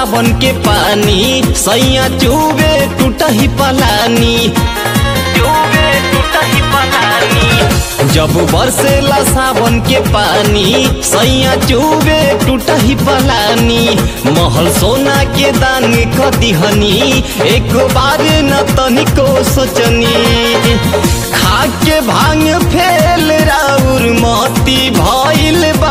सावन के पानी सैया चुबे टूटही पलानी जब बरसेला सावन के पानी सैया चुबे टूटही पलानी महल सोना के दान क दिहनी एक बार न तनिको सोचनी खा के भांग फेल राउर मोती भइल बा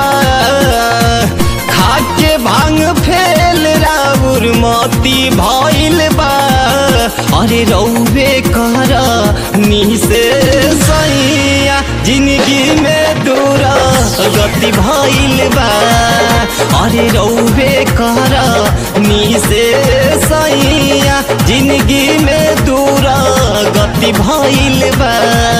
खा के भांग फेल राउर मोती भइल बा अरे रौबे कर नी से सैया जिंदगी में दूर गति भइल बा अरे रौबे कर नी से सैया जिंदगी में दूर गति भइल बा।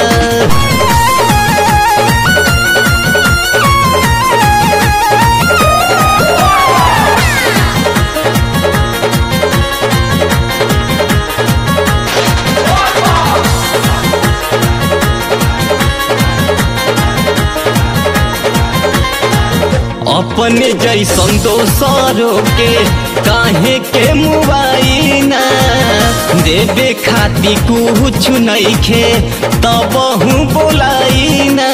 अपने जैसन दोसरों के काहे के मुआइना देवे खाती कुछ नइखे तबहू बोलाइना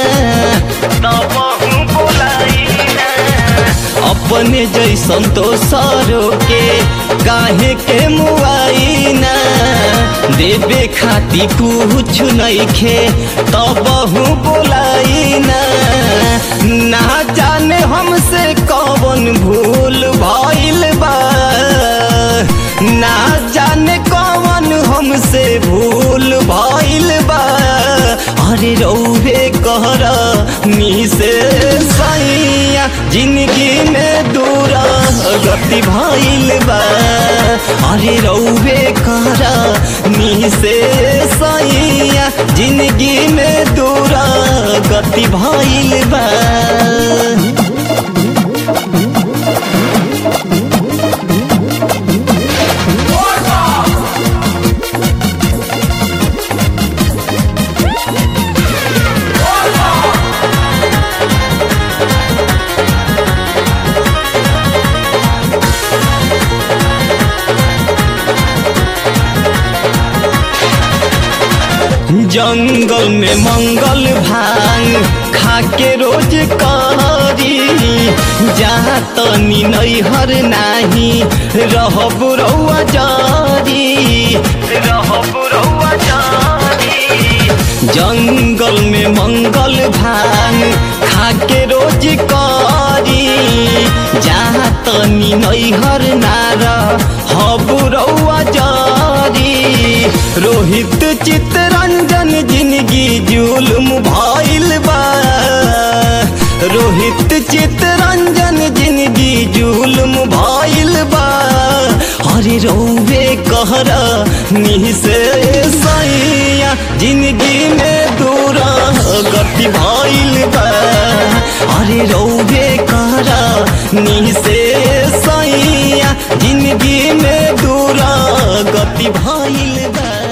अपने जैसन दोसरों के काहे के मुआइना देवे खाती कुछ नइखे तबहू बोलाइना ना जाने हमसे कौन भूल भइल बा ना जाने कौन हमसे भूल भइल बा अरे रौबे कहर नी से सैया जिंदगी में दूर गति भइल बा अरे रौबे कहर नी से सैया जिंदगी में दूर गति भइल बा। जंगल में मंगल भांग खाके रोज करी जहाँ तनी नैहर नाही रहब रउआ जारी जंगल में मंगल भांग खाके रोज करी जहाँ तनी नैहर ना रहब रउआ जारी रोहित चित्तरंजन जिंदगी जुल्म भइल बा रोहित चित्तरंजन जिंदगी जुल्म भइल बा अरे रौबे कहर नी से सैया जिंदगी में दूर गति भइल बा अरे रौबे कहर नी से सैया जिंदगी में दूर गति भइल बा।